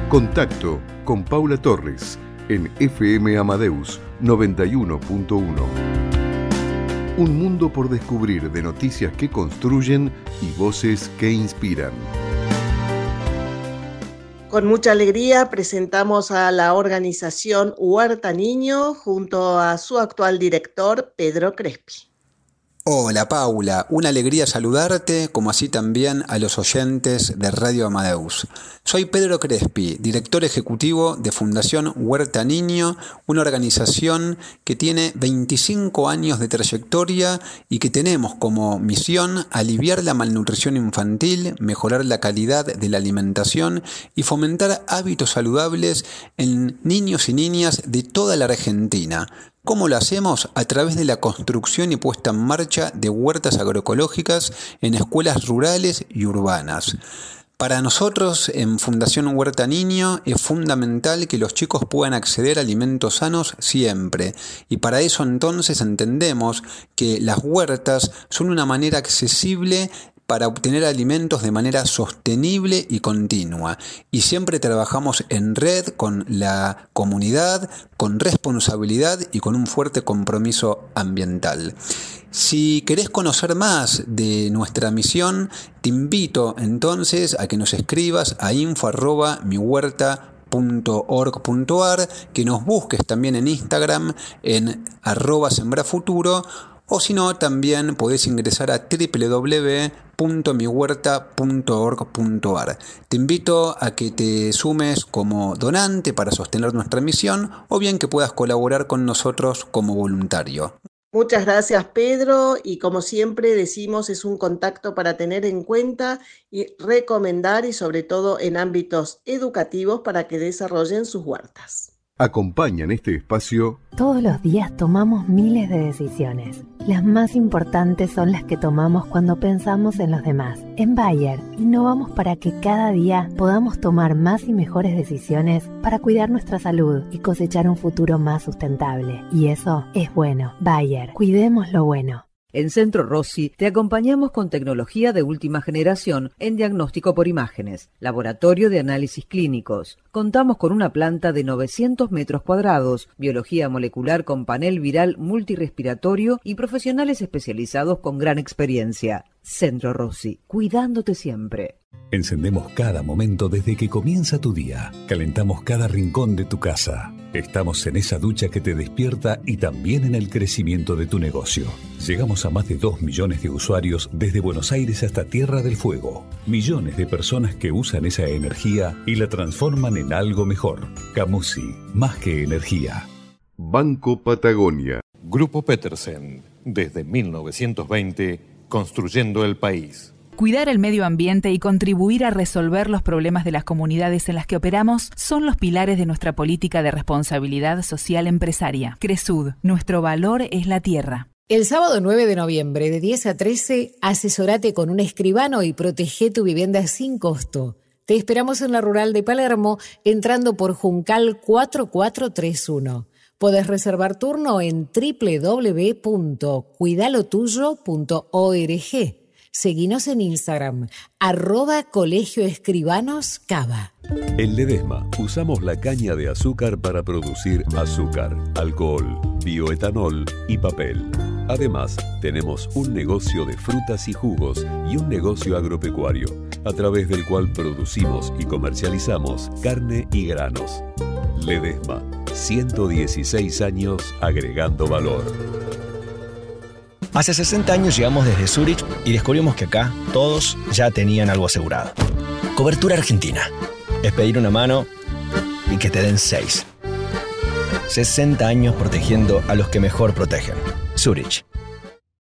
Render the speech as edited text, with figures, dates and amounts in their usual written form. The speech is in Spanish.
Contacto con Paula Torres en FM Amadeus 91.1. Un mundo por descubrir, de noticias que construyen y voces que inspiran. Con mucha alegría presentamos a la organización Huerta Niño junto a su actual director, Pedro Crespi. Hola Paula, una alegría saludarte, como así también a los oyentes de Radio Amadeus. Soy Pedro Crespi, director ejecutivo de Fundación Huerta Niño, una organización que tiene 25 años de trayectoria y que tenemos como misión aliviar la malnutrición infantil, mejorar la calidad de la alimentación y fomentar hábitos saludables en niños y niñas de toda la Argentina. ¿Cómo lo hacemos? A través de la construcción y puesta en marcha de huertas agroecológicas en escuelas rurales y urbanas. Para nosotros, en Fundación Huerta Niño, es fundamental que los chicos puedan acceder a alimentos sanos siempre. Y para eso entonces entendemos que las huertas son una manera accesible para obtener alimentos de manera sostenible y continua. Y siempre trabajamos en red con la comunidad, con responsabilidad y con un fuerte compromiso ambiental. Si querés conocer más de nuestra misión, te invito entonces a que nos escribas a info@mihuerta.org.ar, que nos busques también en Instagram en @sembrafuturo, o si no, también podés ingresar a www.mihuerta.org.ar. Te invito a que te sumes como donante para sostener nuestra misión, o bien que puedas colaborar con nosotros como voluntario. Muchas gracias, Pedro, y como siempre decimos, es un contacto para tener en cuenta y recomendar, y sobre todo en ámbitos educativos, para que desarrollen sus huertas. Acompañan este espacio. Todos los días tomamos miles de decisiones. Las más importantes son las que tomamos cuando pensamos en los demás. En Bayer, innovamos para que cada día podamos tomar más y mejores decisiones para cuidar nuestra salud y cosechar un futuro más sustentable. Y eso es bueno. Bayer, cuidemos lo bueno. En Centro Rossi te acompañamos con tecnología de última generación en diagnóstico por imágenes, laboratorio de análisis clínicos. Contamos con una planta de 900 metros cuadrados, biología molecular con panel viral multirrespiratorio y profesionales especializados con gran experiencia. Centro Rossi, cuidándote siempre. Encendemos cada momento desde que comienza tu día. Calentamos cada rincón de tu casa. Estamos en esa ducha que te despierta y también en el crecimiento de tu negocio. Llegamos a más de 2 millones de usuarios desde Buenos Aires hasta Tierra del Fuego. Millones de personas que usan esa energía y la transforman en algo mejor. Camusi, más que energía. Banco Patagonia. Grupo Petersen, desde 1920, construyendo el país. Cuidar el medio ambiente y contribuir a resolver los problemas de las comunidades en las que operamos son los pilares de nuestra política de responsabilidad social empresaria. Cresud, nuestro valor es la tierra. El sábado 9 de noviembre, de 10 a 13, asesorate con un escribano y protege tu vivienda sin costo. Te esperamos en la Rural de Palermo, entrando por Juncal 4431. Podés reservar turno en www.cuidalotuyo.org. Seguinos en Instagram, @Colegio Escribanos Cava. En Ledesma usamos la caña de azúcar para producir azúcar, alcohol, bioetanol y papel. Además, tenemos un negocio de frutas y jugos y un negocio agropecuario, a través del cual producimos y comercializamos carne y granos. Ledesma, 116 años agregando valor. Hace 60 años llegamos desde Zurich y descubrimos que acá todos ya tenían algo asegurado. Cobertura Argentina. Es pedir una mano y que te den 6. 60 años protegiendo a los que mejor protegen. Zurich.